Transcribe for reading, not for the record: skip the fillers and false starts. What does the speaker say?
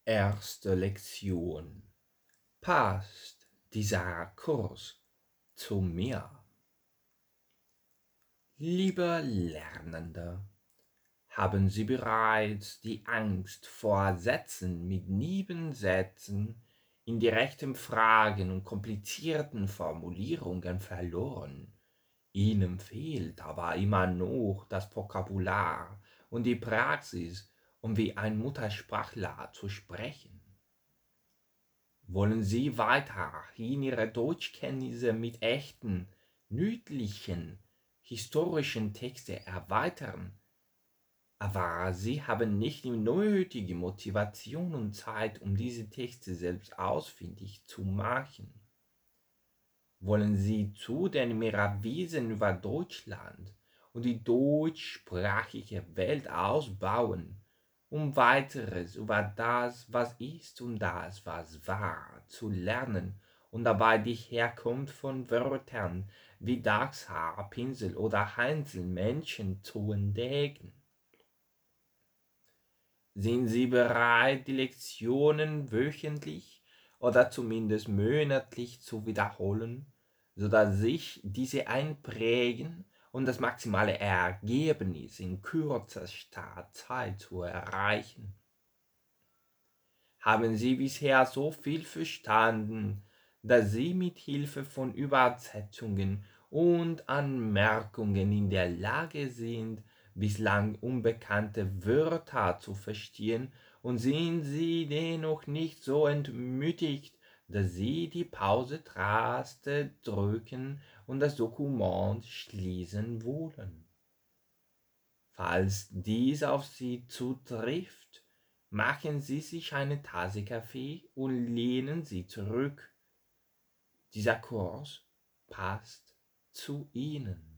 Erste Lektion. Passt dieser Kurs zu mir? Lieber Lernender, haben Sie bereits die Angst vor Sätzen mit Nebensätzen, indirekten Fragen und komplizierten Formulierungen verloren? Ihnen fehlt aber immer noch das Vokabular und die Praxis, um wie ein Muttersprachler zu sprechen. Wollen Sie weiterhin Ihre Deutschkenntnisse mit echten, nützlichen, historischen Texten erweitern? Aber Sie haben nicht die nötige Motivation und Zeit, um diese Texte selbst ausfindig zu machen. Wollen Sie zudem mehr Wissen über Deutschland und die deutschsprachige Welt ausbauen, um weiteres über das, was ist und das, was war, zu lernen und dabei die Herkunft von Wörtern wie Dachshaar, Pinsel oder Einzelmenschen zu entdecken? Sind Sie bereit, die Lektionen wöchentlich oder zumindest monatlich zu wiederholen, sodass sich diese einprägen und das maximale Ergebnis in kürzester Zeit zu erreichen? Haben Sie bisher so viel verstanden, dass Sie mit Hilfe von Übersetzungen und Anmerkungen in der Lage sind, bislang unbekannte Wörter zu verstehen, und sind Sie dennoch nicht so entmutigt, dass Sie die Pause-Taste drücken und das Dokument schließen wollen? Falls dies auf Sie zutrifft, machen Sie sich eine Tasse Kaffee und lehnen Sie zurück. Dieser Kurs passt zu Ihnen.